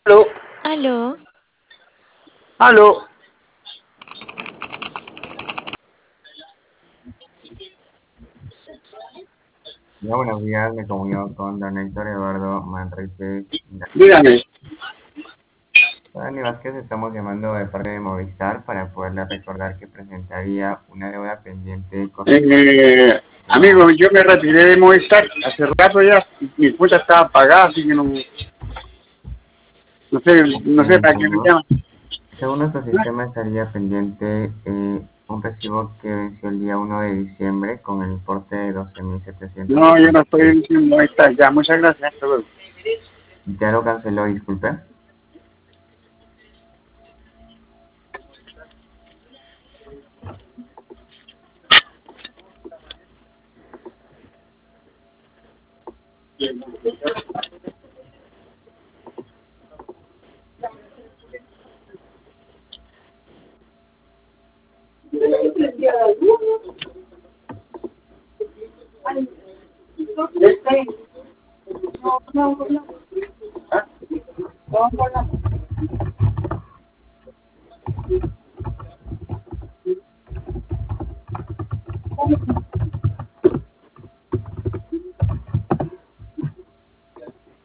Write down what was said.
Aló, Aló, aló. Ya, buenos días, me comunico con don Héctor Eduardo Manrique. Dígame. Dani Vázquez, estamos llamando de parte de Movistar para poderle recordar que presentaría una deuda pendiente con Amigo, yo me retiré de Movistar hace rato ya. Mi cuenta estaba pagada, así que no sé para qué me llaman. Según nuestro sistema estaría pendiente un recibo que venció el día 1 de diciembre con el importe de No, yo no 12.776. estoy en Movistar ya. Muchas gracias. Hasta luego. Ya lo canceló, disculpe. ¿Ah?